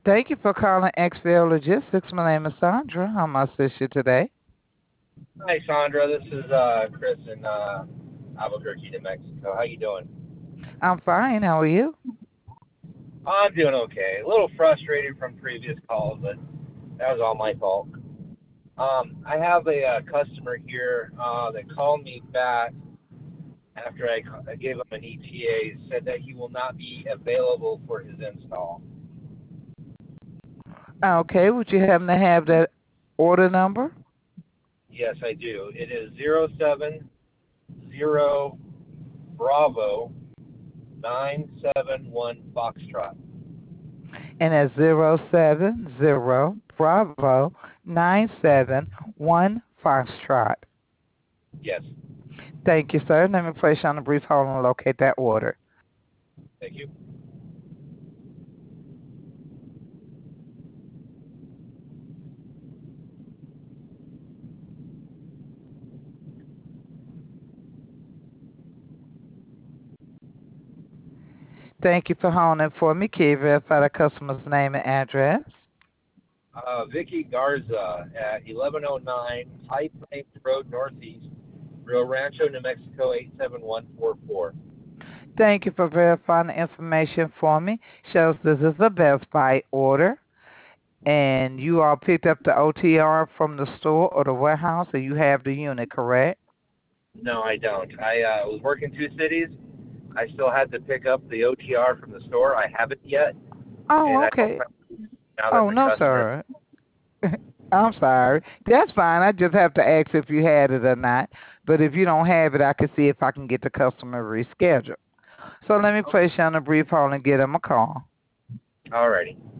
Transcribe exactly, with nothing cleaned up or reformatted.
Thank you for calling X P L Logistics. My name is Sandra. How may I assist you today? Hi, Sandra. This is uh, Chris in uh, Albuquerque, New Mexico. How you doing? I'm fine. How are you? I'm doing okay. A little frustrated from previous calls, but that was all my fault. Um, I have a uh, customer here uh, that called me back after I, I gave him an E T A. Said that he will not be available for his install. Okay. Would you happen to have that order number? Yes, I do. It is zero seven zero Bravo nine seven one Foxtrot. And that's zero seven zero Bravo nine seven one Foxtrot. Yes. Thank you, sir. Let me place you on a brief hold and locate that order. Thank you. Thank you for holding for me. Can you verify the customer's name and address? Uh, Vicky Garza at eleven oh nine High Plains Road Northeast, Rio Rancho, New Mexico eight seven one four four. Thank you for verifying the information for me. Shows this is a Best Buy order. And you all picked up the O T R from the store or the warehouse, or you have the unit, correct? No, I don't. I uh, was working two cities. I still had to pick up the O T R from the store. I haven't yet, and Oh, I don't okay. now that Oh, the no, customer. sir. I'm sorry. That's fine. I just have to ask if you had it or not. But if you don't have it, I can see if I can get the customer rescheduled. So let me Okay. place you on a brief hold and get him a call. Alrighty.